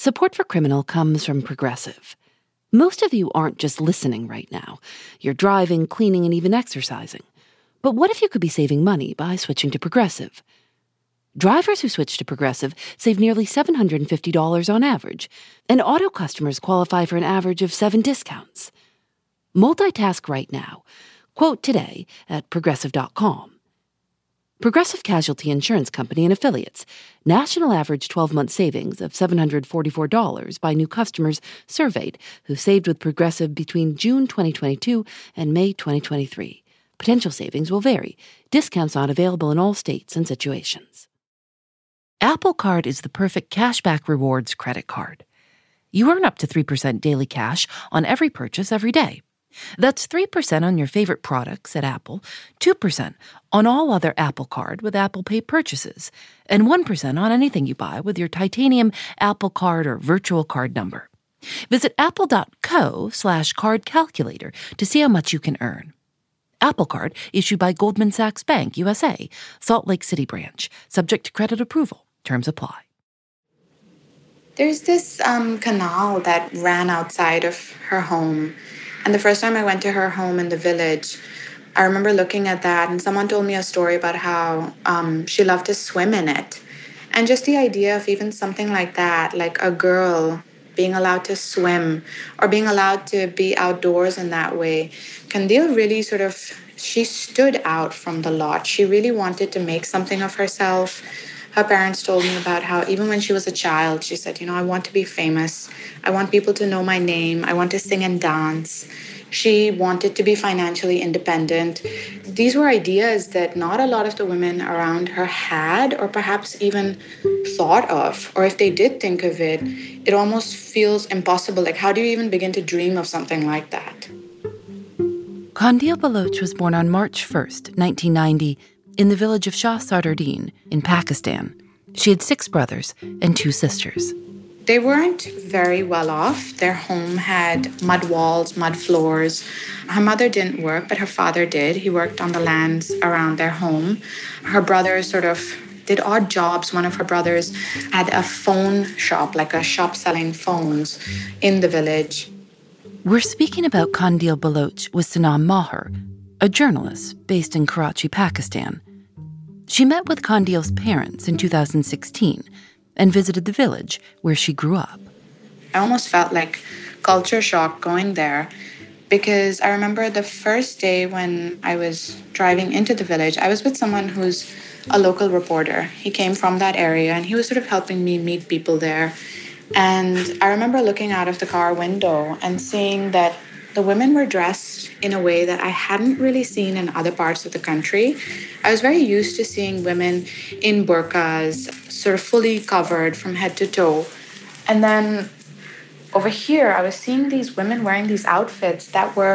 Support for Criminal comes from Progressive. Most of you aren't just listening right now. You're driving, cleaning, and even exercising. But what if you could be saving money by switching to Progressive? Drivers who switch to Progressive save nearly $750 on average, and auto customers qualify for an average of 7 discounts. Multitask right now. Quote today at Progressive.com. Progressive Casualty Insurance Company and Affiliates. National average 12-month savings of $744 by new customers surveyed who saved with Progressive between June 2022 and May 2023. Potential savings will vary. Discounts not available in all states and situations. Apple Card is the perfect cashback rewards credit card. You earn up to 3% daily cash on every purchase every day. That's 3% on your favorite products at Apple, 2% on all other Apple Card with Apple Pay purchases, and 1% on anything you buy with your titanium Apple Card or virtual card number. Visit apple.co/card calculator to see how much you can earn. Apple Card issued by Goldman Sachs Bank, USA, Salt Lake City branch, subject to credit approval. Terms apply. There's this canal that ran outside of her home. And the first time I went to her home in the village, I remember looking at that and someone told me a story about how she loved to swim in it. And just the idea of even something like that, like a girl being allowed to swim or being allowed to be outdoors in that way, Kandil really she stood out from the lot. She really wanted to make something of herself. Her parents told me about how even when she was a child, she said, I want to be famous. I want people to know my name. I want to sing and dance. She wanted to be financially independent. These were ideas that not a lot of the women around her had or perhaps even thought of. Or if they did think of it, it almost feels impossible. Like, how do you even begin to dream of something like that? Kandil Baloch was born on March 1st, 1990, in the village of Shah Sardardin in Pakistan. She had 6 brothers and 2 sisters. They weren't very well off. Their home had mud walls, mud floors. Her mother didn't work, but her father did. He worked on the lands around their home. Her brothers did odd jobs. One of her brothers had a phone shop, like a shop selling phones in the village. We're speaking about Kandil Baloch with Sanam Maher, a journalist based in Karachi, Pakistan. She met with Kandil's parents in 2016 and visited the village where she grew up. I almost felt like culture shock going there because I remember the first day when I was driving into the village, I was with someone who's a local reporter. He came from that area and he was helping me meet people there. And I remember looking out of the car window and seeing that the women were dressed in a way that I hadn't really seen in other parts of the country. I was very used to seeing women in burqas, fully covered from head to toe. And then over here, I was seeing these women wearing these outfits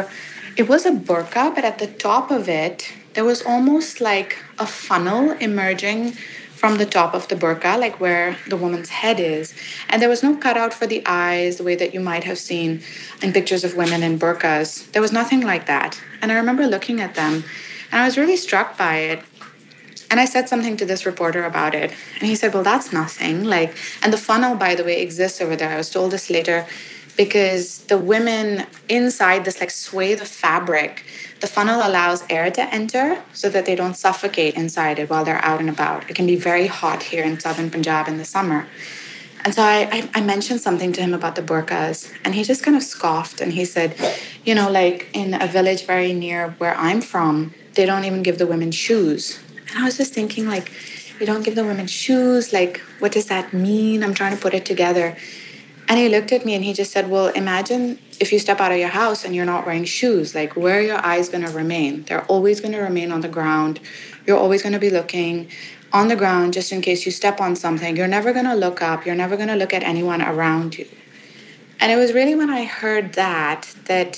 it was a burqa, but at the top of it, there was almost like a funnel emerging from the top of the burqa, like where the woman's head is. And there was no cutout for the eyes, the way that you might have seen in pictures of women in burqas. There was nothing like that. And I remember looking at them, and I was really struck by it. And I said something to this reporter about it. And he said, well, that's nothing. And the funnel, by the way, exists over there. I was told this later because the women inside this swathe of fabric, the funnel allows air to enter so that they don't suffocate inside it while they're out and about. It can be very hot here in southern Punjab in the summer. And so I mentioned something to him about the burqas, and he just kind of scoffed. And he said, in a village very near where I'm from, they don't even give the women shoes. And I was just thinking, you don't give the women shoes? What does that mean? I'm trying to put it together. And he looked at me and he just said, well, imagine if you step out of your house and you're not wearing shoes, where are your eyes going to remain? They're always going to remain on the ground. You're always going to be looking on the ground just in case you step on something. You're never going to look up. You're never going to look at anyone around you. And it was really when I heard that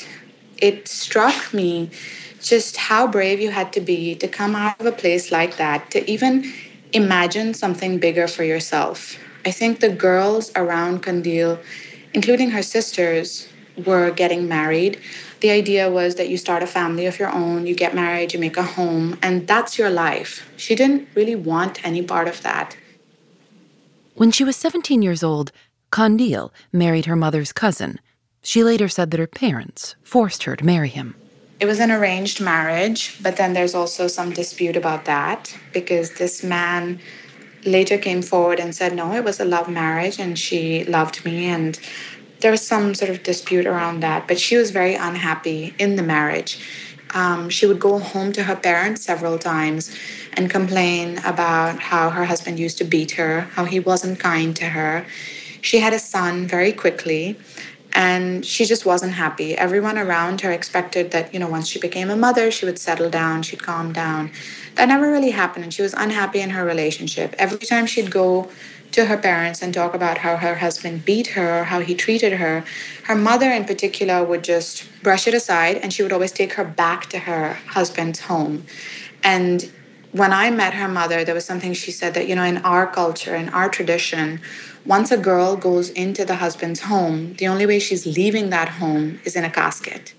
it struck me just how brave you had to be to come out of a place like that, to even imagine something bigger for yourself. I think the girls around Kandil, including her sisters, were getting married. The idea was that you start a family of your own, you get married, you make a home, and that's your life. She didn't really want any part of that. When she was 17 years old, Kandil married her mother's cousin. She later said that her parents forced her to marry him. It was an arranged marriage, but then there's also some dispute about that because this man later came forward and said, no, it was a love marriage and she loved me. And there was some sort of dispute around that, but she was very unhappy in the marriage. She would go home to her parents several times and complain about how her husband used to beat her, how he wasn't kind to her. She had a son very quickly, and she just wasn't happy. Everyone around her expected that, once she became a mother, she would settle down, she'd calm down. That never really happened, and she was unhappy in her relationship. Every time she'd go to her parents and talk about how her husband beat her, how he treated her, her mother in particular would just brush it aside, and she would always take her back to her husband's home. And when I met her mother, there was something she said that, in our culture, in our tradition, once a girl goes into the husband's home, the only way she's leaving that home is in a casket.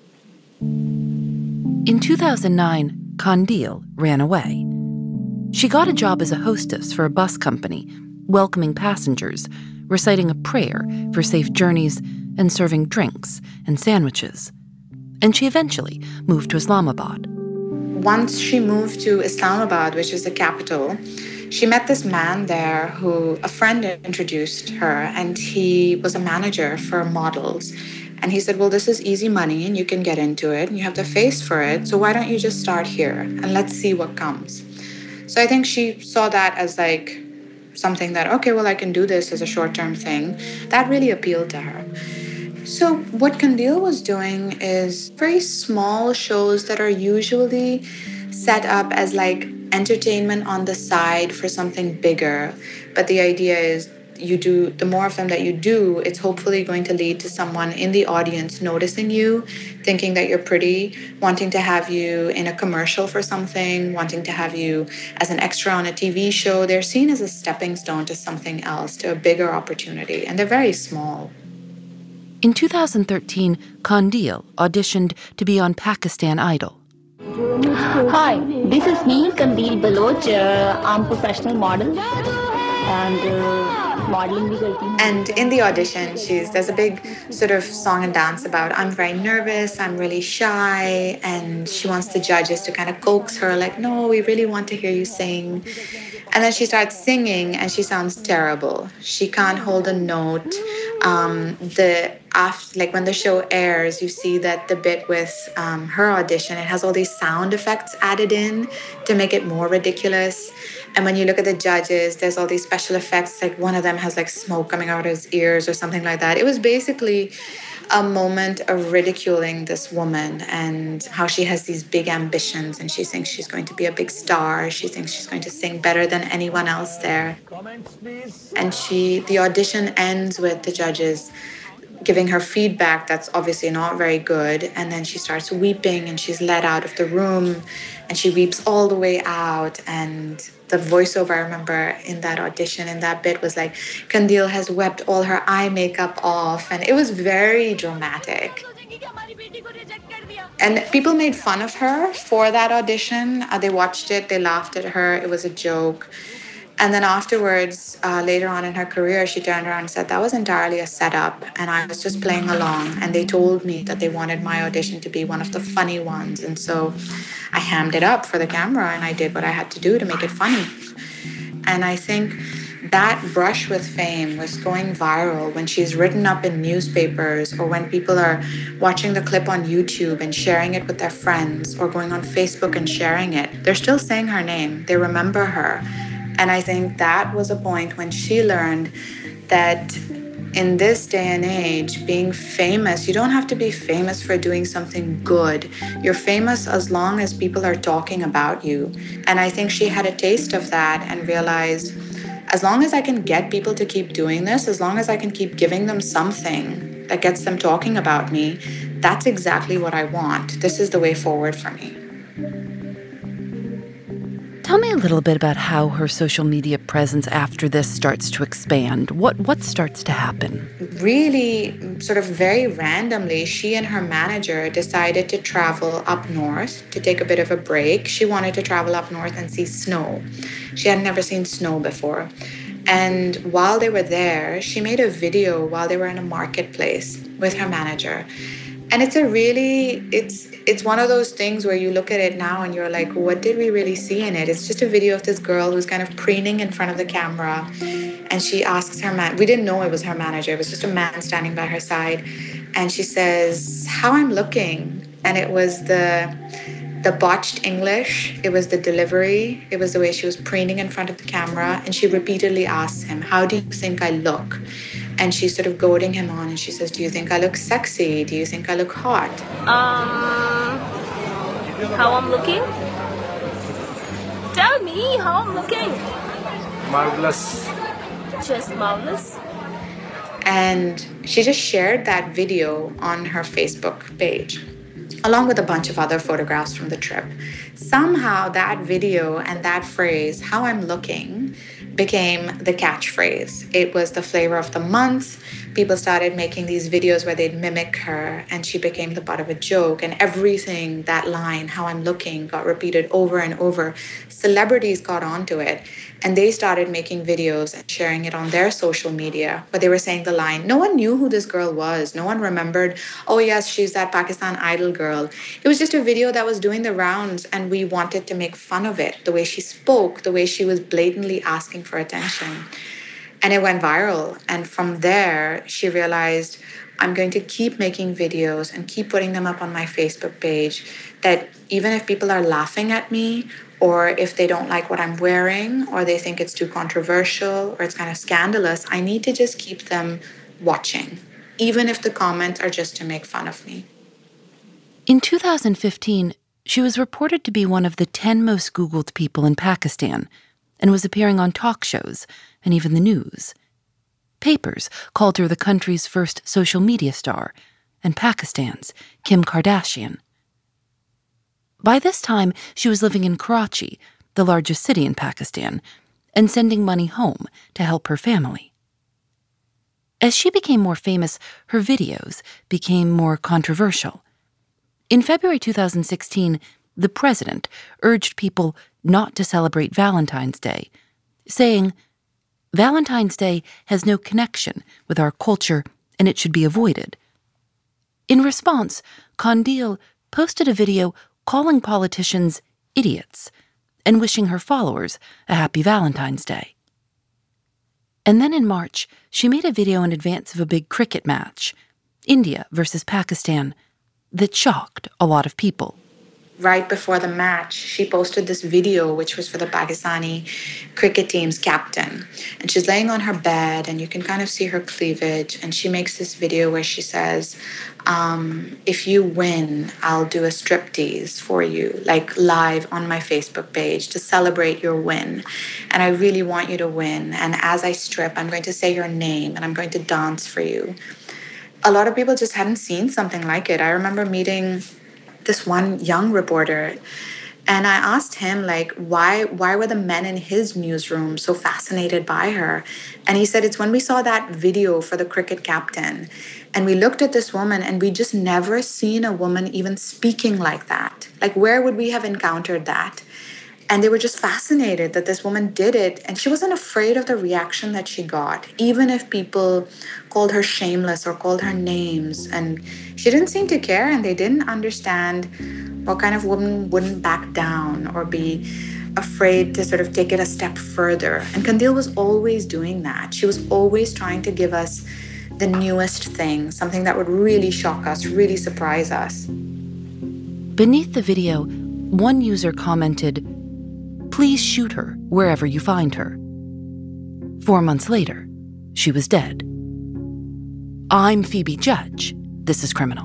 In 2009, Kandil ran away. She got a job as a hostess for a bus company, welcoming passengers, reciting a prayer for safe journeys, and serving drinks and sandwiches. And she eventually moved to Islamabad. Once she moved to Islamabad, which is the capital, she met this man there who a friend introduced her, and he was a manager for models. And he said, well, this is easy money and you can get into it and you have the face for it. So why don't you just start here and let's see what comes. So I think she saw that as like something that, okay, well, I can do this as a short-term thing. That really appealed to her. So what Kandil was doing is very small shows that are usually set up as like entertainment on the side for something bigger. But the idea is the more of them that you do, it's hopefully going to lead to someone in the audience noticing you, thinking that you're pretty, wanting to have you in a commercial for something, wanting to have you as an extra on a TV show. They're seen as a stepping stone to something else, to a bigger opportunity, and they're very small. In 2013, Kandil auditioned to be on Pakistan Idol. Hi, this is me, Kandil Baloch. I'm a professional model and modeling. And in the audition, there's a big sort of song and dance about I'm very nervous, I'm really shy, and she wants the judges to kind of coax her like, no, we really want to hear you sing. And then she starts singing and she sounds terrible. She can't hold a note. When the show airs, you see that the bit with her audition, it has all these sound effects added in to make it more ridiculous. And when you look at the judges, there's all these special effects. Like one of them has like smoke coming out of his ears or something like that. It was basically a moment of ridiculing this woman and how she has these big ambitions and she thinks she's going to be a big star. She thinks she's going to sing better than anyone else there. And the audition ends with the judges giving her feedback that's obviously not very good. And then she starts weeping and she's led out of the room and she weeps all the way out. And the voiceover I remember in that audition, in that bit, was like, Kandil has wept all her eye makeup off. And it was very dramatic. And people made fun of her for that audition. They watched it, they laughed at her. It was a joke. And then afterwards, later on in her career, she turned around and said, that was entirely a setup. And I was just playing along. And they told me that they wanted my audition to be one of the funny ones. And so I hammed it up for the camera and I did what I had to do to make it funny. And I think that brush with fame was going viral when she's written up in newspapers or when people are watching the clip on YouTube and sharing it with their friends or going on Facebook and sharing it. They're still saying her name. They remember her. And I think that was a point when she learned that in this day and age, being famous, you don't have to be famous for doing something good. You're famous as long as people are talking about you. And I think she had a taste of that and realized, as long as I can get people to keep doing this, as long as I can keep giving them something that gets them talking about me, that's exactly what I want. This is the way forward for me. Tell me a little bit about how her social media presence after this starts to expand. What starts to happen? Really, sort of very randomly, she and her manager decided to travel up north to take a bit of a break. She wanted to travel up north and see snow. She had never seen snow before. And while they were there, she made a video while they were in a marketplace with her manager. And it's one of those things where you look at it now and you're like, what did we really see in it? It's just a video of this girl who's kind of preening in front of the camera. And she asks her man, we didn't know it was her manager. It was just a man standing by her side. And she says, how I'm looking. And it was the botched English. It was the delivery. It was the way she was preening in front of the camera. And she repeatedly asks him, how do you think I look? And she's sort of goading him on. And she says, do you think I look sexy? Do you think I look hot? How I'm looking? Tell me how I'm looking. Marvelous. Just marvelous. And she just shared that video on her Facebook page, along with a bunch of other photographs from the trip. Somehow that video and that phrase, how I'm looking, became the catchphrase. It was the flavor of the month. People started making these videos where they'd mimic her, and she became the butt of a joke. And everything, that line, how I'm looking, got repeated over and over. Celebrities got onto it, and they started making videos and sharing it on their social media, where they were saying the line. No one knew who this girl was. No one remembered, oh yes, she's that Pakistan Idol girl. It was just a video that was doing the rounds, and we wanted to make fun of it. The way she spoke, the way she was blatantly asking for attention. And it went viral. And from there, she realized, I'm going to keep making videos and keep putting them up on my Facebook page, that even if people are laughing at me, or if they don't like what I'm wearing, or they think it's too controversial, or it's kind of scandalous, I need to just keep them watching, even if the comments are just to make fun of me. In 2015, she was reported to be one of the 10 most Googled people in Pakistan, and was appearing on talk shows and even the news. Papers called her the country's first social media star, and Pakistan's Kim Kardashian. By this time, she was living in Karachi, the largest city in Pakistan, and sending money home to help her family. As she became more famous, her videos became more controversial. In February 2016, the president urged people not to celebrate Valentine's Day, saying, Valentine's Day has no connection with our culture and it should be avoided. In response, Kandil posted a video calling politicians idiots and wishing her followers a happy Valentine's Day. And then in March, she made a video in advance of a big cricket match, India versus Pakistan, that shocked a lot of people. Right before the match, she posted this video, which was for the Pakistani cricket team's captain. And she's laying on her bed, and you can kind of see her cleavage. And she makes this video where she says, if you win, I'll do a striptease for you, like live on my Facebook page to celebrate your win. And I really want you to win. And as I strip, I'm going to say your name, and I'm going to dance for you. A lot of people just hadn't seen something like it. I remember meeting this one young reporter, and I asked him, like, why were the men in his newsroom so fascinated by her? And he said, it's when we saw that video for the cricket captain, and we looked at this woman, and we just never seen a woman even speaking like that. Like, where would we have encountered that? And they were just fascinated that this woman did it, and she wasn't afraid of the reaction that she got, even if people called her shameless or called her names. And she didn't seem to care, and they didn't understand what kind of woman wouldn't back down or be afraid to sort of take it a step further. And Kandil was always doing that. She was always trying to give us the newest thing, something that would really shock us, really surprise us. Beneath the video, one user commented, "Please shoot her wherever you find her." 4 months later, she was dead. I'm Phoebe Judge. This is Criminal.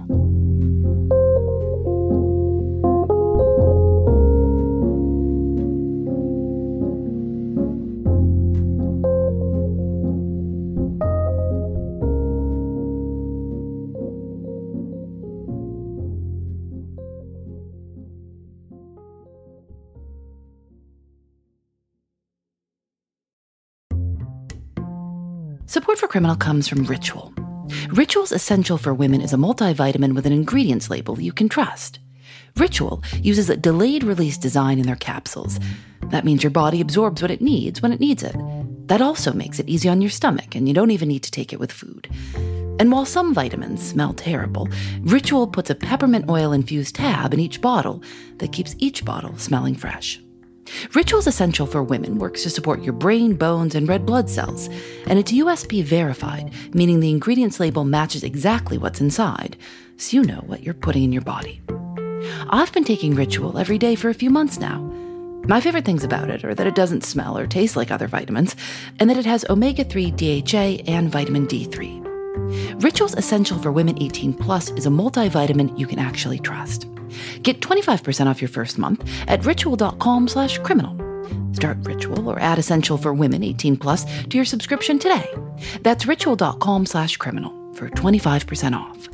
Support for Criminal comes from Ritual. Ritual's Essential for Women is a multivitamin with an ingredients label you can trust. Ritual uses a delayed-release design in their capsules. That means your body absorbs what it needs when it needs it. That also makes it easy on your stomach, and you don't even need to take it with food. And while some vitamins smell terrible, Ritual puts a peppermint oil-infused tab in each bottle that keeps each bottle smelling fresh. Ritual's Essential for Women works to support your brain, bones, and red blood cells, and it's USP verified, meaning the ingredients label matches exactly what's inside, so you know what you're putting in your body. I've been taking Ritual every day for a few months now. My favorite things about it are that it doesn't smell or taste like other vitamins, and that it has omega-3 DHA and vitamin D3. Ritual's Essential for Women 18 Plus is a multivitamin you can actually trust. Get 25% off your first month at ritual.com/criminal. Start Ritual or add Essential for Women 18 Plus to your subscription today. That's ritual.com/criminal for 25% off.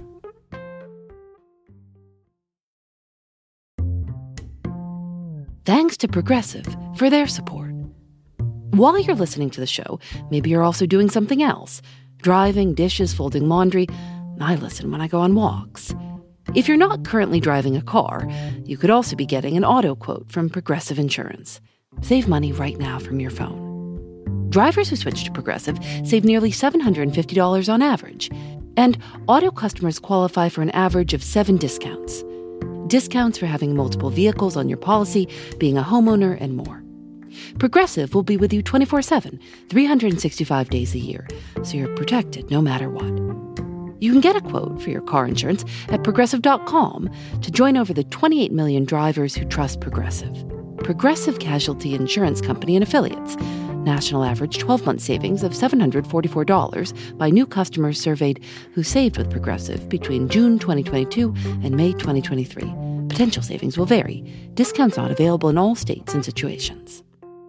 Thanks to Progressive for their support. While you're listening to the show, maybe you're also doing something else. Driving, dishes, folding laundry. I listen when I go on walks. If you're not currently driving a car, you could also be getting an auto quote from Progressive Insurance. Save money right now from your phone. Drivers who switch to Progressive save nearly $750 on average, and auto customers qualify for an average of 7 discounts. Discounts for having multiple vehicles on your policy, being a homeowner, and more. Progressive will be with you 24/7, 365 days a year, so you're protected no matter what. You can get a quote for your car insurance at Progressive.com to join over the 28 million drivers who trust Progressive. Progressive Casualty Insurance Company and Affiliates. National average 12-month savings of $744 by new customers surveyed who saved with Progressive between June 2022 and May 2023. Potential savings will vary. Discounts not available in all states and situations.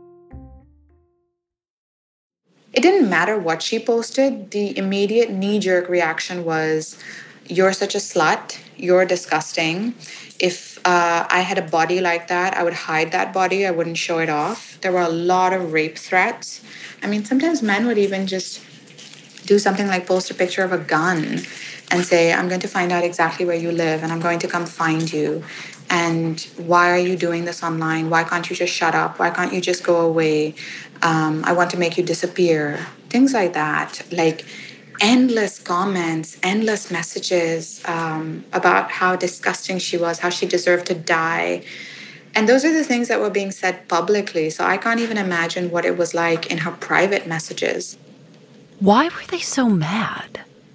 It didn't matter what she posted. The immediate knee-jerk reaction was, you're such a slut, you're disgusting. If I had a body like that, I would hide that body, I wouldn't show it off. There were a lot of rape threats. I mean, sometimes men would even just do something like post a picture of a gun and say, I'm going to find out exactly where you live and I'm going to come find you. And why are you doing this online? Why can't you just shut up? Why can't you just go away? I want to make you disappear. Things like that. Like endless comments, endless messages about how disgusting she was, how she deserved to die. And those are the things that were being said publicly. So I can't even imagine what it was like in her private messages. Why were they so mad?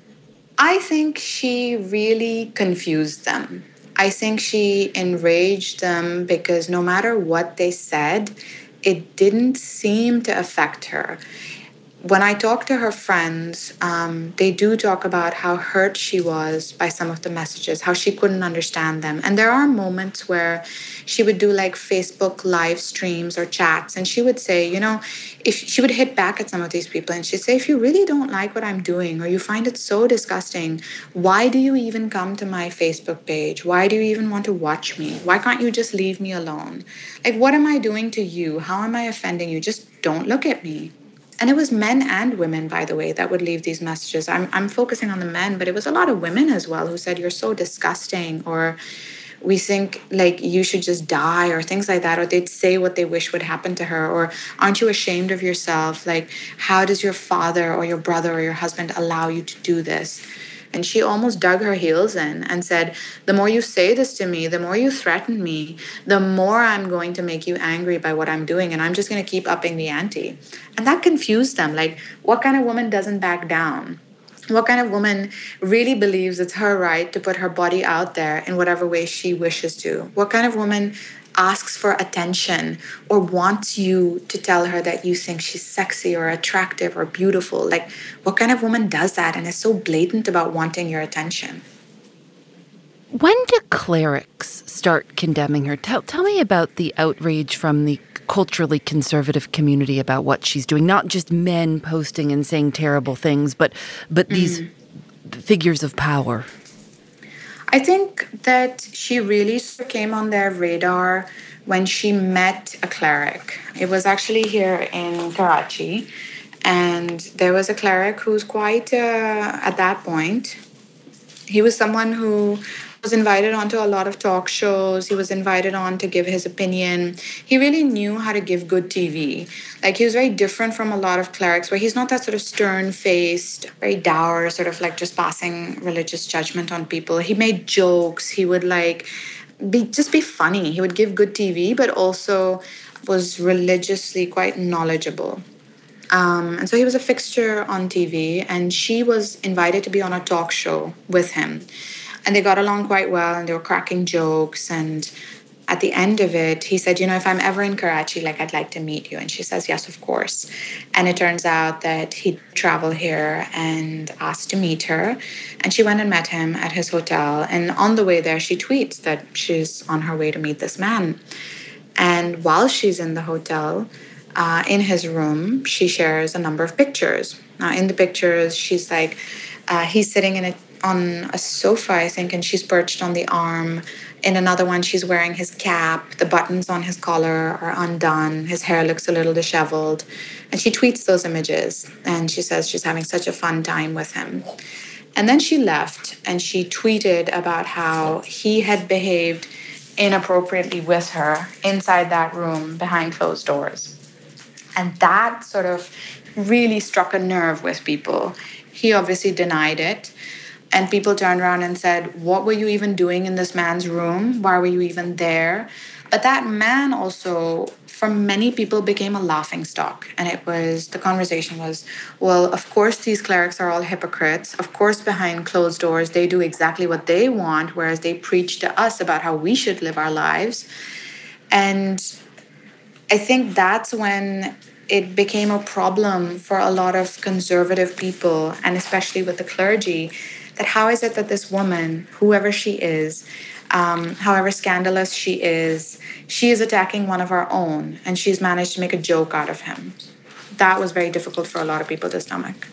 I think she really confused them. I think she enraged them because no matter what they said, it didn't seem to affect her. When I talk to her friends, they do talk about how hurt she was by some of the messages, how she couldn't understand them. And there are moments where she would do like Facebook live streams or chats, and she would say, you know, if she would hit back at some of these people and she'd say, if you really don't like what I'm doing or you find it so disgusting, why do you even come to my Facebook page? Why do you even want to watch me? Why can't you just leave me alone? Like, what am I doing to you? How am I offending you? Just don't look at me. And it was men and women, by the way, that would leave these messages. I'm focusing on the men, but it was a lot of women as well who said, you're so disgusting, or we think like you should just die, or things like that. Or they'd say what they wish would happen to her. Or aren't you ashamed of yourself? Like, how does your father or your brother or your husband allow you to do this? And she almost dug her heels in and said, the more you say this to me, the more you threaten me, the more I'm going to make you angry by what I'm doing. And I'm just going to keep upping the ante. And that confused them. Like, what kind of woman doesn't back down? What kind of woman really believes it's her right to put her body out there in whatever way she wishes to? What kind of woman asks for attention or wants you to tell her that you think she's sexy or attractive or beautiful? Like, what kind of woman does that and is so blatant about wanting your attention? When do clerics start condemning her? Tell me about the outrage from the culturally conservative community about what she's doing. Not just men posting and saying terrible things, but these figures of power. I think that she really came on their radar when she met a cleric. It was actually here in Karachi. And there was a cleric who's quite, at that point, he was someone who was invited onto a lot of talk shows. He was invited on to give his opinion. He really knew how to give good TV. Like, he was very different from a lot of clerics where he's not that sort of stern-faced, very dour, sort of like just passing religious judgment on people. He made jokes. He would be funny. He would give good TV, but also was religiously quite knowledgeable. And so he was a fixture on TV, and she was invited to be on a talk show with him. And they got along quite well, and they were cracking jokes. And at the end of it, he said, if I'm ever in Karachi, like, I'd like to meet you. And she says, yes, of course. And it turns out that he'd travel here and asked to meet her. And she went and met him at his hotel. And on the way there, she tweets that she's on her way to meet this man. And while she's in the hotel, in his room, she shares a number of pictures. Now, in the pictures, she's like, he's sitting on a sofa, I think, and she's perched on the arm. In another one, she's wearing his cap. The buttons on his collar are undone. His hair looks a little disheveled. And she tweets those images, and she says she's having such a fun time with him. And then she left, and she tweeted about how he had behaved inappropriately with her inside that room behind closed doors. And that sort of really struck a nerve with people. He obviously denied it. And people turned around and said, what were you even doing in this man's room? Why were you even there? But that man also, for many people, became a laughingstock. And the conversation was, well, of course these clerics are all hypocrites. Of course, behind closed doors, they do exactly what they want, whereas they preach to us about how we should live our lives. And I think that's when it became a problem for a lot of conservative people, and especially with the clergy, that how is it that this woman, whoever she is, however scandalous she is attacking one of our own, and she's managed to make a joke out of him. That was very difficult for a lot of people to stomach.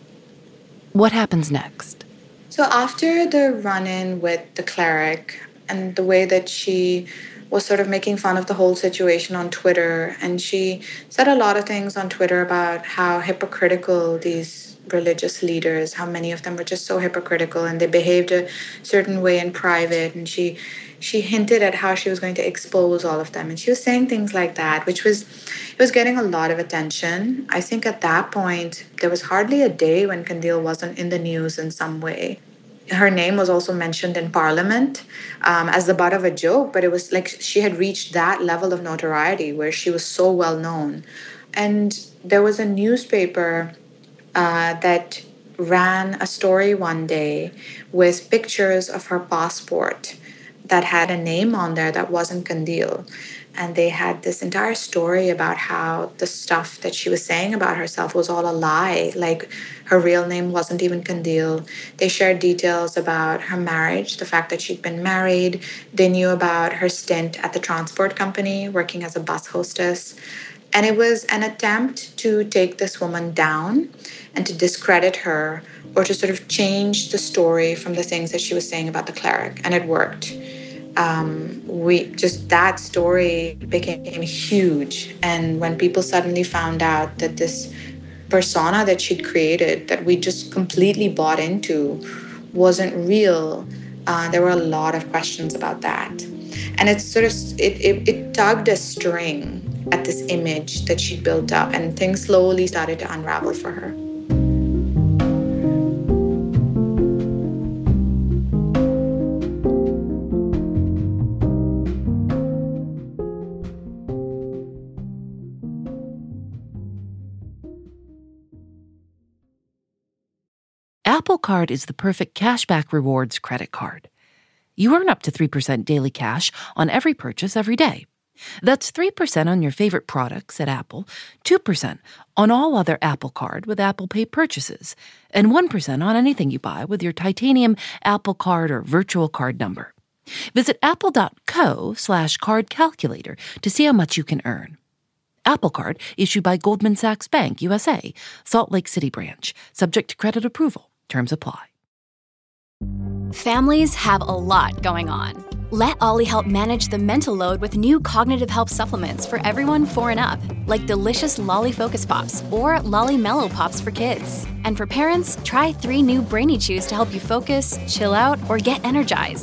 What happens next? So after the run-in with the cleric and the way that she was sort of making fun of the whole situation on Twitter, and she said a lot of things on Twitter about how hypocritical these religious leaders, how many of them were just so hypocritical, and they behaved a certain way in private, and she hinted at how she was going to expose all of them, and she was saying things like that, it was getting a lot of attention. I think at that point there was hardly a day when Qandil wasn't in the news in some way. Her name was also mentioned in Parliament as the butt of a joke, but it was like she had reached that level of notoriety where she was so well known. And there was a newspaper that ran a story one day with pictures of her passport that had a name on there that wasn't Qandil. And they had this entire story about how the stuff that she was saying about herself was all a lie. Like, her real name wasn't even Qandil. They shared details about her marriage, the fact that she'd been married. They knew about her stint at the transport company, working as a bus hostess. And it was an attempt to take this woman down and to discredit her, or to sort of change the story from the things that she was saying about the cleric. And it worked. That story became huge. And when people suddenly found out that this persona that she'd created, that we just completely bought into, wasn't real, there were a lot of questions about that. And it tugged a string at this image that she built up, and things slowly started to unravel for her. Apple Card is the perfect cashback rewards credit card. You earn up to 3% daily cash on every purchase every day. That's 3% on your favorite products at Apple, 2% on all other Apple Card with Apple Pay purchases, and 1% on anything you buy with your titanium Apple Card or virtual card number. Visit apple.co/card calculator to see how much you can earn. Apple Card issued by Goldman Sachs Bank, USA, Salt Lake City branch, subject to credit approval. Terms apply. Families have a lot going on. Let Ollie help manage the mental load with new cognitive help supplements for everyone 4 and up, like delicious Lolly Focus Pops or Lolly Mellow Pops for kids. And for parents, try 3 new Brainy Chews to help you focus, chill out, or get energized.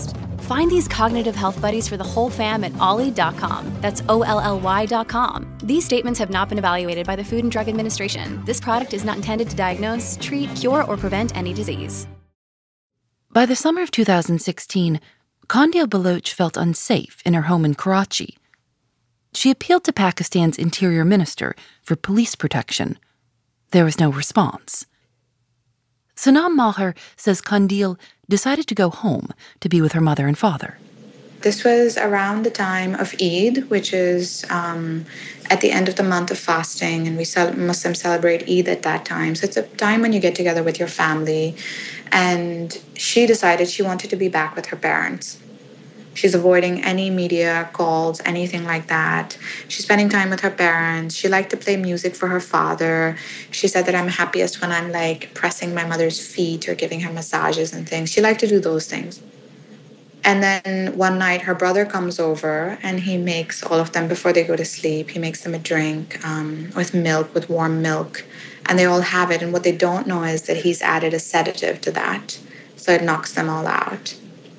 Find these cognitive health buddies for the whole fam at olly.com. That's OLLY.com. These statements have not been evaluated by the Food and Drug Administration. This product is not intended to diagnose, treat, cure, or prevent any disease. By the summer of 2016, Kandil Baloch felt unsafe in her home in Karachi. She appealed to Pakistan's interior minister for police protection. There was no response. Sanam Maher says Kandil decided to go home to be with her mother and father. This was around the time of Eid, which is at the end of the month of fasting, and Muslims celebrate Eid at that time. So it's a time when you get together with your family. And she decided she wanted to be back with her parents. She's avoiding any media calls, anything like that. She's spending time with her parents. She liked to play music for her father. She said that I'm happiest when I'm like pressing my mother's feet or giving her massages and things. She liked to do those things. And then one night her brother comes over and he makes all of them, before they go to sleep, he makes them a drink with milk, with warm milk. And they all have it. And what they don't know is that he's added a sedative to that. So it knocks them all out.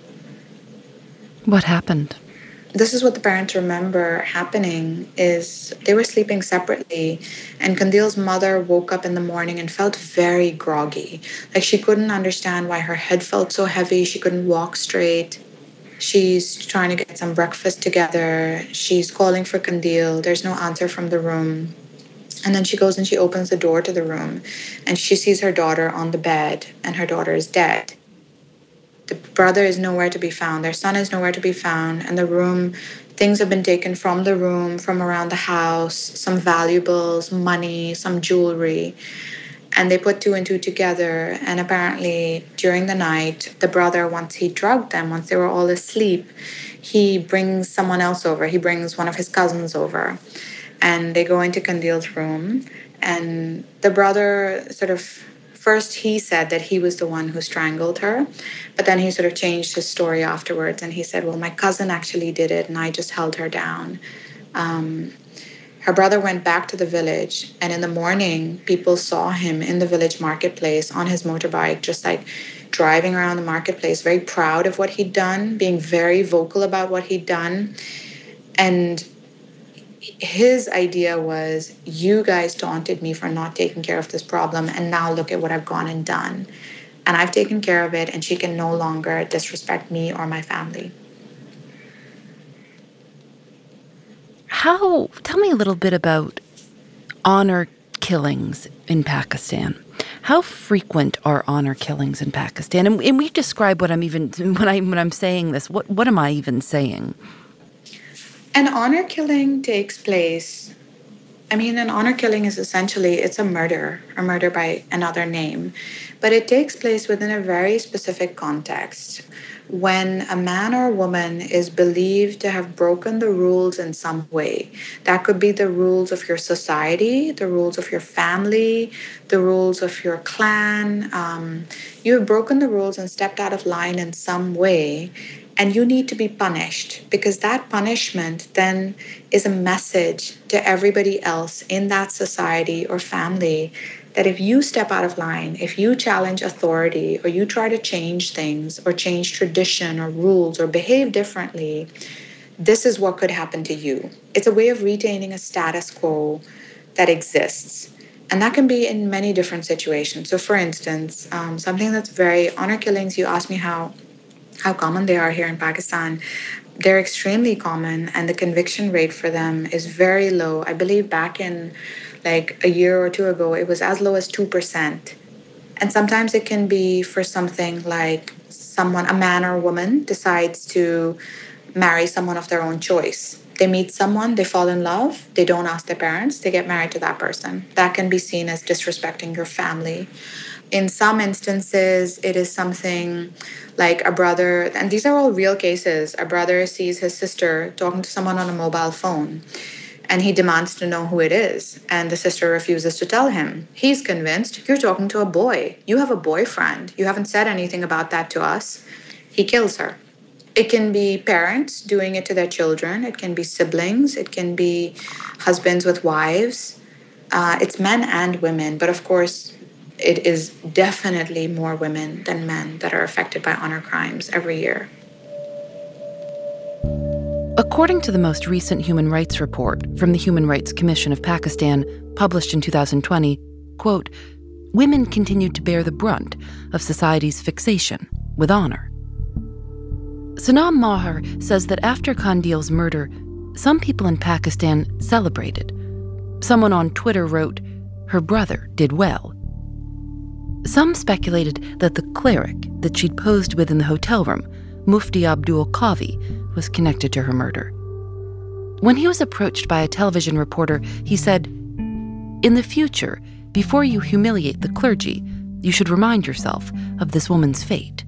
What happened? This is what the parents remember happening is they were sleeping separately, and Kandil's mother woke up in the morning and felt very groggy. Like she couldn't understand why her head felt so heavy. She couldn't walk straight. She's trying to get some breakfast together. She's calling for Kandil. There's no answer from the room. And then she goes and she opens the door to the room, and she sees her daughter on the bed, and her daughter is dead. The brother is nowhere to be found. Their son is nowhere to be found. And the room, things have been taken from the room, from around the house, some valuables, money, some jewelry. And they put two and two together. And apparently during the night, the brother, once he drugged them, once they were all asleep, he brings someone else over. He brings one of his cousins over. And they go into Kandil's room. And the brother first he said that he was the one who strangled her, but then he sort of changed his story afterwards, and he said, well, my cousin actually did it, and I just held her down. Her brother went back to the village, and in the morning, people saw him in the village marketplace on his motorbike, just like driving around the marketplace, very proud of what he'd done, being very vocal about what he'd done. And his idea was, you guys taunted me for not taking care of this problem, and now look at what I've gone and done. And I've taken care of it, and she can no longer disrespect me or my family. Tell me a little bit about honor killings in Pakistan. How frequent are honor killings in Pakistan? And we describe what when I'm saying this, what am I even saying? An honor killing takes place. An honor killing is essentially, it's a murder by another name. But it takes place within a very specific context. When a man or a woman is believed to have broken the rules in some way, that could be the rules of your society, the rules of your family, the rules of your clan. You have broken the rules and stepped out of line in some way. And you need to be punished, because that punishment then is a message to everybody else in that society or family that if you step out of line, if you challenge authority, or you try to change things or change tradition or rules or behave differently, this is what could happen to you. It's a way of retaining a status quo that exists. And that can be in many different situations. So for instance, something that's very honor killings, you asked me how common they are here in Pakistan. They're extremely common, and the conviction rate for them is very low. I believe back in like a year or two ago, it was as low as 2%. And sometimes it can be for something like a man or a woman decides to marry someone of their own choice. They meet someone, they fall in love, they don't ask their parents, they get married to that person. That can be seen as disrespecting your family. In some instances, it is something like a brother, and these are all real cases. A brother sees his sister talking to someone on a mobile phone, and he demands to know who it is, and the sister refuses to tell him. He's convinced, you're talking to a boy. You have a boyfriend. You haven't said anything about that to us. He kills her. It can be parents doing it to their children. It can be siblings. It can be husbands with wives. It's men and women, but of course, it is definitely more women than men that are affected by honor crimes every year. According to the most recent human rights report from the Human Rights Commission of Pakistan, published in 2020, quote, women continued to bear the brunt of society's fixation with honor. Sanam Maher says that after Qandil's murder, some people in Pakistan celebrated. Someone on Twitter wrote, her brother did well. Some speculated that the cleric that she'd posed with in the hotel room, Mufti Abdul Qavi, was connected to her murder. When he was approached by a television reporter, he said, in the future, before you humiliate the clergy, you should remind yourself of this woman's fate.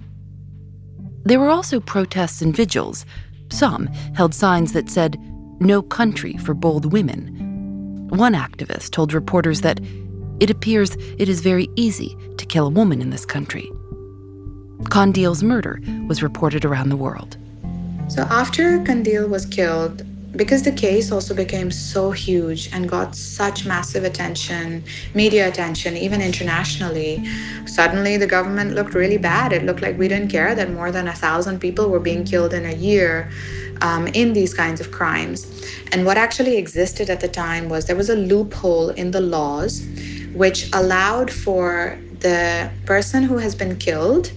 There were also protests and vigils. Some held signs that said, no country for bold women. One activist told reporters that it appears it is very easy to kill a woman in this country. Qandil's murder was reported around the world. So after Qandil was killed, because the case also became so huge and got such massive attention, media attention, even internationally, suddenly the government looked really bad. It looked like we didn't care that more than 1,000 people were being killed in a year in these kinds of crimes. And what actually existed at the time was there was a loophole in the laws which allowed for the person who has been killed,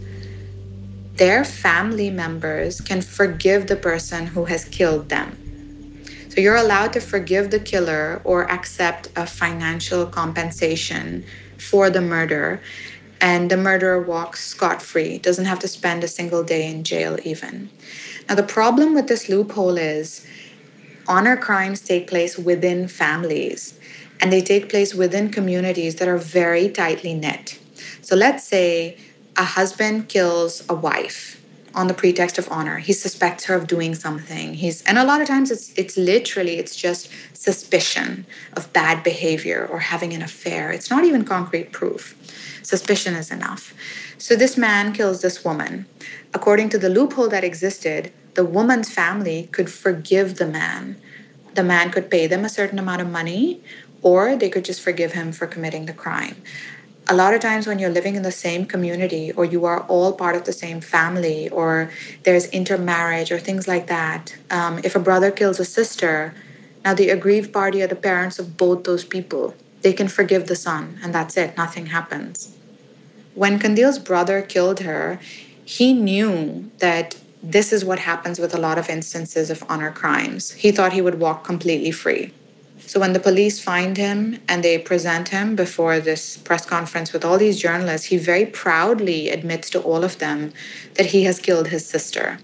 their family members can forgive the person who has killed them. So you're allowed to forgive the killer or accept a financial compensation for the murder, and the murderer walks scot-free, doesn't have to spend a single day in jail even. Now, the problem with this loophole is honor crimes take place within families, and they take place within communities that are very tightly knit. So let's say a husband kills a wife on the pretext of honor. He suspects her of doing something. And a lot of times it's just suspicion of bad behavior or having an affair. It's not even concrete proof. Suspicion is enough. So this man kills this woman. According to the loophole that existed, the woman's family could forgive the man. The man could pay them a certain amount of money, or they could just forgive him for committing the crime. A lot of times when you're living in the same community, or you are all part of the same family, or there's intermarriage or things like that, if a brother kills a sister, now the aggrieved party are the parents of both those people. They can forgive the son, and that's it. Nothing happens. When Qandil's brother killed her, he knew that this is what happens with a lot of instances of honor crimes. He thought he would walk completely free. So when the police find him and they present him before this press conference with all these journalists, he very proudly admits to all of them that he has killed his sister.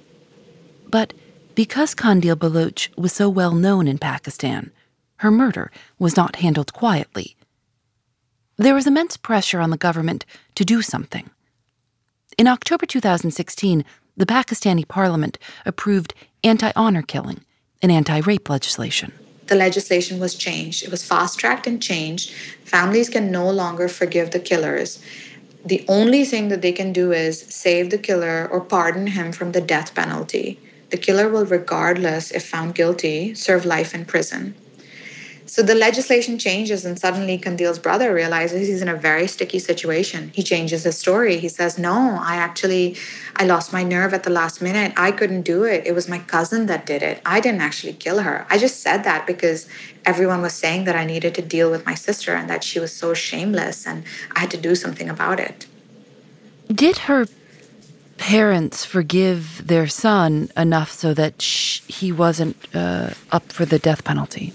But because Qandil Baloch was so well known in Pakistan, her murder was not handled quietly. There was immense pressure on the government to do something. In October 2016, the Pakistani parliament approved anti-honor killing and anti-rape legislation. The legislation was changed. It was fast-tracked and changed. Families can no longer forgive the killers. The only thing that they can do is save the killer or pardon him from the death penalty. The killer will, regardless if found guilty, serve life in prison. So the legislation changes, and suddenly Qandil's brother realizes he's in a very sticky situation. He changes his story. He says, no, I lost my nerve at the last minute. I couldn't do it. It was my cousin that did it. I didn't actually kill her. I just said that because everyone was saying that I needed to deal with my sister and that she was so shameless and I had to do something about it. Did her parents forgive their son enough so that he wasn't up for the death penalty?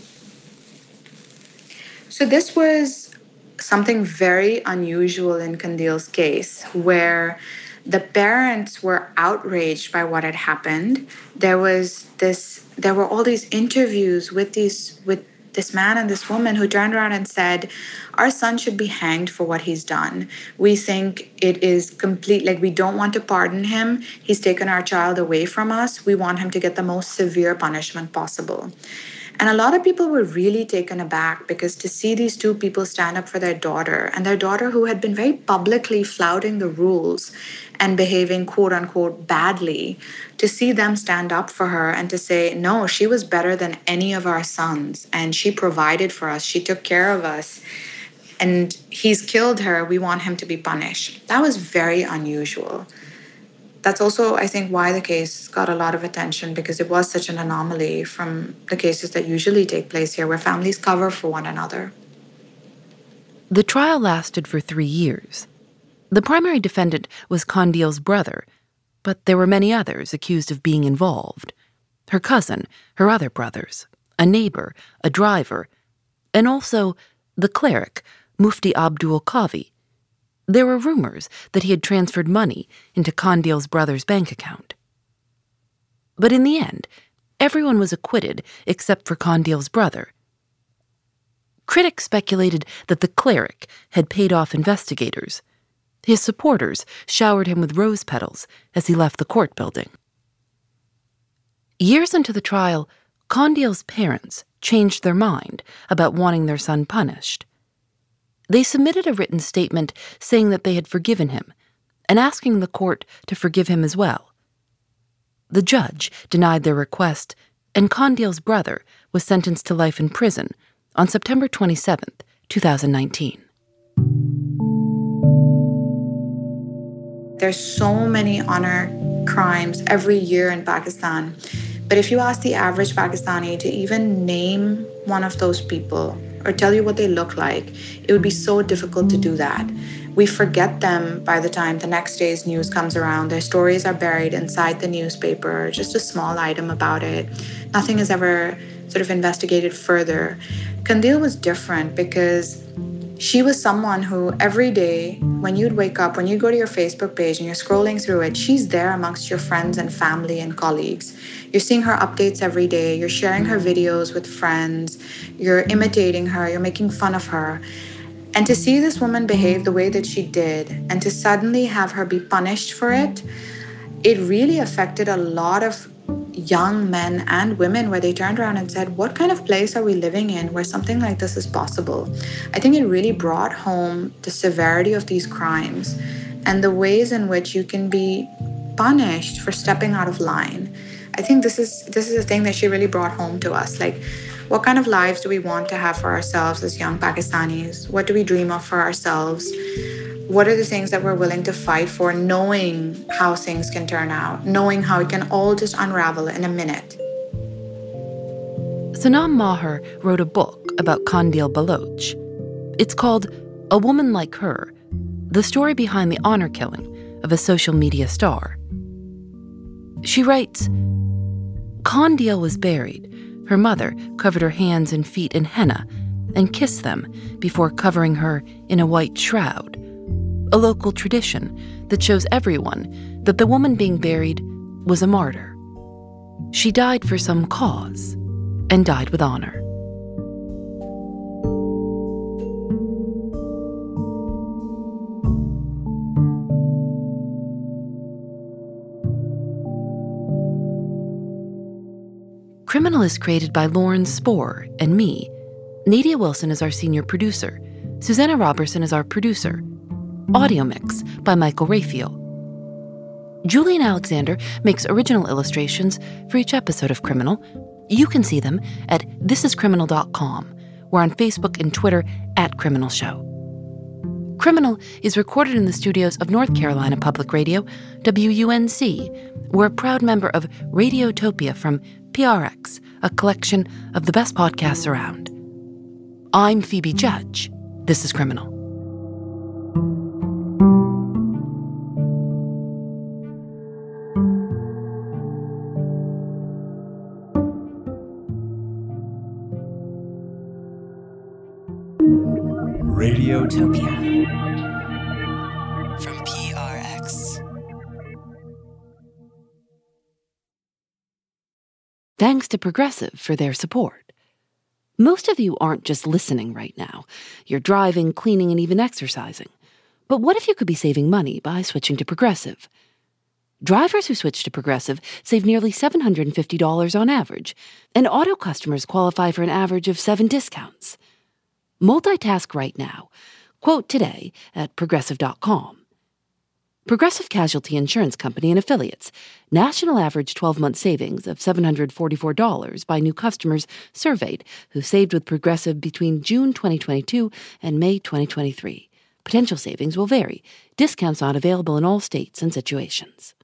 So this was something very unusual in Qandil's case, where the parents were outraged by what had happened. There were all these interviews with this man and this woman who turned around and said, our son should be hanged for what he's done. We think it is complete, we don't want to pardon him. He's taken our child away from us. We want him to get the most severe punishment possible. And a lot of people were really taken aback because to see these two people stand up for their daughter, and their daughter who had been very publicly flouting the rules and behaving quote unquote badly, to see them stand up for her and to say, no, she was better than any of our sons and she provided for us, she took care of us, and he's killed her, we want him to be punished. That was very unusual. That's also, I think, why the case got a lot of attention, because it was such an anomaly from the cases that usually take place here where families cover for one another. The trial lasted for 3 years. The primary defendant was Kandil's brother, but there were many others accused of being involved. Her cousin, her other brothers, a neighbor, a driver, and also the cleric, Mufti Abdul Qavi. There were rumors that he had transferred money into Kandil's brother's bank account. But in the end, everyone was acquitted except for Kandil's brother. Critics speculated that the cleric had paid off investigators. His supporters showered him with rose petals as he left the court building. Years into the trial, Kandil's parents changed their mind about wanting their son punished. They submitted a written statement saying that they had forgiven him and asking the court to forgive him as well. The judge denied their request, and Kandil's brother was sentenced to life in prison on September 27, 2019. There's so many honor crimes every year in Pakistan. But if you ask the average Pakistani to even name one of those people or tell you what they look like, it would be so difficult to do that. We forget them by the time the next day's news comes around. Their stories are buried inside the newspaper, just a small item about it. Nothing is ever sort of investigated further. Kandil was different because she was someone who every day when you'd wake up, when you go to your Facebook page and you're scrolling through it, she's there amongst your friends and family and colleagues. You're seeing her updates every day. You're sharing her videos with friends. You're imitating her. You're making fun of her. And to see this woman behave the way that she did and to suddenly have her be punished for it, it really affected a lot of young men and women where they turned around and said, what kind of place are we living in where something like this is possible? I think it really brought home the severity of these crimes and the ways in which you can be punished for stepping out of line. I think this is the thing that she really brought home to us. Like, what kind of lives do we want to have for ourselves as young Pakistanis? What do we dream of for ourselves? What are the things that we're willing to fight for, knowing how things can turn out, knowing how it can all just unravel in a minute? Sanam Maher wrote a book about Kandil Baloch. It's called A Woman Like Her, the story behind the honor killing of a social media star. She writes, Kandil was buried. Her mother covered her hands and feet in henna and kissed them before covering her in a white shroud, a local tradition that shows everyone that the woman being buried was a martyr. She died for some cause and died with honor. Criminal is created by Lauren Spohr and me. Nadia Wilson is our senior producer. Susanna Robertson is our producer. Audio mix by Michael Raphael. Julian Alexander makes original illustrations for each episode of Criminal. You can see them at thisiscriminal.com. We're on Facebook and Twitter at Criminal Show. Criminal is recorded in the studios of North Carolina Public Radio, WUNC. We're a proud member of Radiotopia from PRX, a collection of the best podcasts around. I'm Phoebe Judge. This is Criminal. Radiotopia from PRX. Thanks to Progressive for their support. Most of you aren't just listening right now. You're driving, cleaning, and even exercising. But what if you could be saving money by switching to Progressive? Drivers who switch to Progressive save nearly $750 on average, and auto customers qualify for an average of 7 discounts. Multitask right now. Quote today at Progressive.com. Progressive Casualty Insurance Company and Affiliates. National average 12-month savings of $744 by new customers surveyed who saved with Progressive between June 2022 and May 2023. Potential savings will vary. Discounts not available in all states and situations.